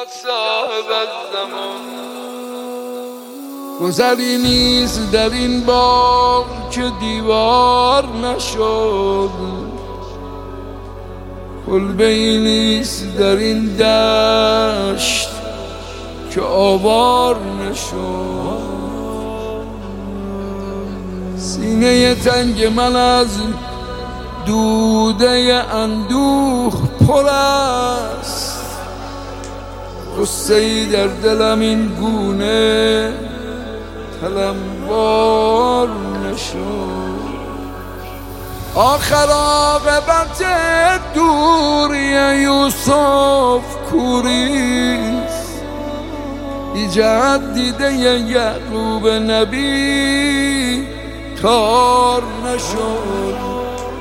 صاحب الزمان. گذری نیست در این باغ که دیوار نشد، کلبه‌ای نیست در این دشت که آوار نشد. سینه تنگ من از دوده اندوه پر است، غصه‌ای در دلم این گونه تلمبار نشد. آخر عاقبت دوری یوسف کوریست، ایجاد دیده یعقوب نبی تار نشد.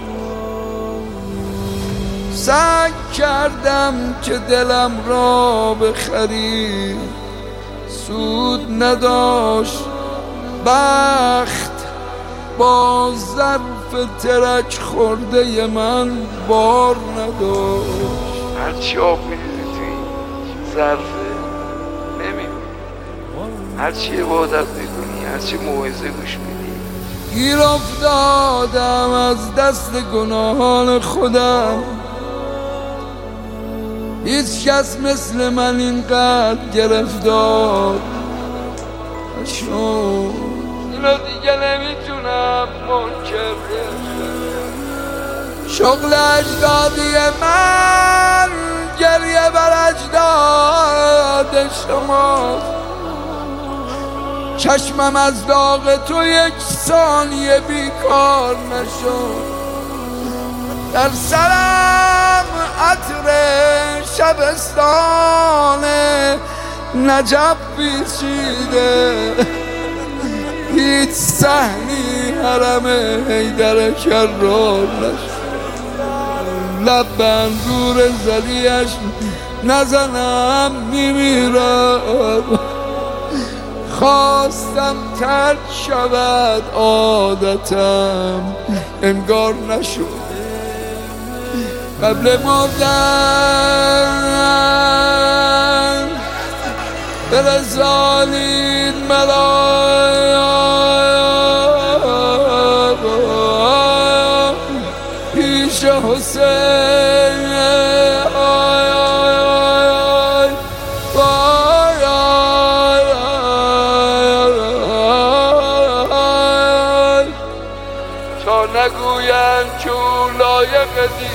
سعی کردم که دلم را بخری، سود نداشت، بخت با ظرف ترک خورده من بار نداشت. هرچی آب میدیدی توی این ظرفه نمیبینی، هرچی عبادت میکنی، هرچی موعظه گوش میدی. گیر افتادم از دست گناهان خودم، هیچ کس مثل من اینقدر گرفتار نشد. اینو دیگه نمیتونم منکر بشم. شغل اجدادی من گریه بر اجداد شماست. چشمم از داغ تو یک ثانیه بیکار نشد. در سرم عطر شبستان نجف پیچیده، هیچ صحنی حرم حیدر کرار نشد. لب به انگور زلیش نزنم میمیرم، خواستم ترک شود عادتم انگار نشد. قبل مردن برسانید مرا پیش حسین. تا نگویند که او لایق